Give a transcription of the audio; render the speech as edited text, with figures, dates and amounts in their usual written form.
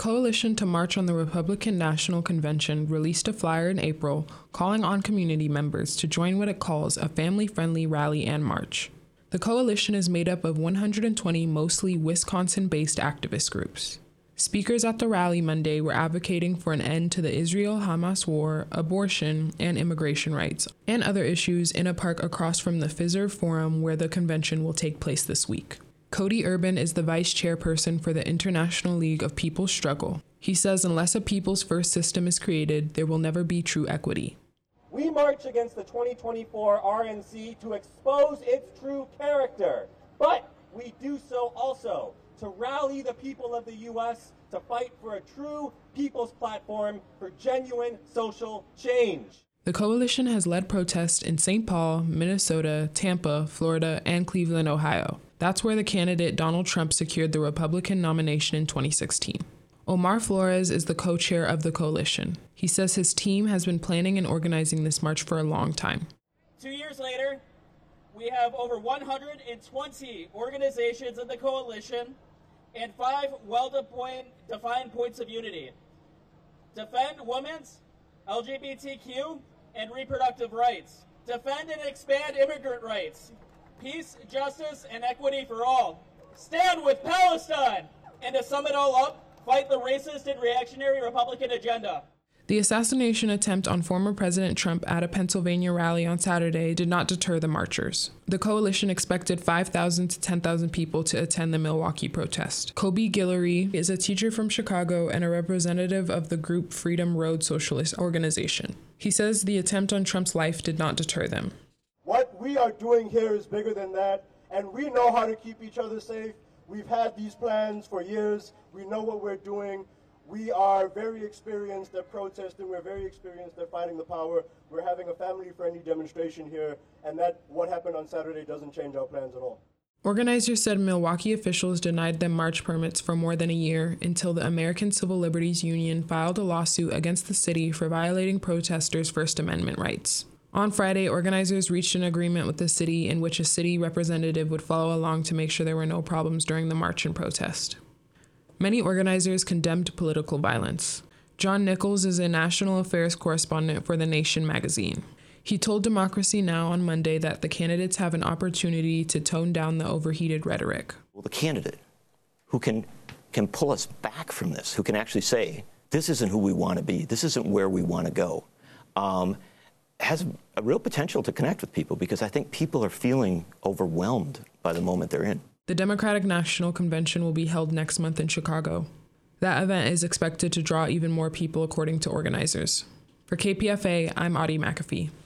coalition to march on the Republican National Convention released a flyer in April calling on community members to join what it calls a family-friendly rally and march. The coalition is made up of 120 mostly Wisconsin-based activist groups. Speakers at the rally Monday were advocating for an end to the Israel-Hamas war, abortion, and immigration rights, and other issues in a park across from the Fiserv Forum where the convention will take place this week. Cody Urban is the vice chairperson for the International League of People's Struggle. He says unless a people's first system is created, there will never be true equity. We march against the 2024 RNC to expose its true character, but we do so also to rally the people of the U.S. to fight for a true people's platform for genuine social change. The coalition has led protests in St. Paul, Minnesota, Tampa, Florida, and Cleveland, Ohio. That's where the candidate Donald Trump secured the Republican nomination in 2016. Omar Flores is the co-chair of the coalition. He says his team has been planning and organizing this march for a long time. 2 years later, we have over 120 organizations in the coalition and 5 well-defined points of unity. Defend women's, LGBTQ, and reproductive rights. Defend and expand immigrant rights. Peace, justice, and equity for all. Stand with Palestine! And to sum it all up, fight the racist and reactionary Republican agenda. The assassination attempt on former President Trump at a Pennsylvania rally on Saturday did not deter the marchers. The coalition expected 5,000 to 10,000 people to attend the Milwaukee protest. Kobe Guillory is a teacher from Chicago and a representative of the group Freedom Road Socialist Organization. He says the attempt on Trump's life did not deter them. What we are doing here is bigger than that, and we know how to keep each other safe. We've had these plans for years. We know what we're doing. We are very experienced at protesting. We're very experienced at fighting the power. We're having a family-friendly demonstration here, and that what happened on Saturday doesn't change our plans at all. Organizers said Milwaukee officials denied them march permits for more than a year until the American Civil Liberties Union filed a lawsuit against the city for violating protesters' First Amendment rights. On Friday, organizers reached an agreement with the city in which a city representative would follow along to make sure there were no problems during the march and protest. Many organizers condemned political violence. John Nichols is a national affairs correspondent for The Nation magazine. He told Democracy Now! On Monday that the candidates have an opportunity to tone down the overheated rhetoric. Well, the candidate who can pull us back from this, who can actually say, this isn't who we want to be, this isn't where we want to go, has a real potential to connect with people, because I think people are feeling overwhelmed by the moment they're in. The Democratic National Convention will be held next month in Chicago. That event is expected to draw even more people, according to organizers. For KPFA, I'm Audie McAfee.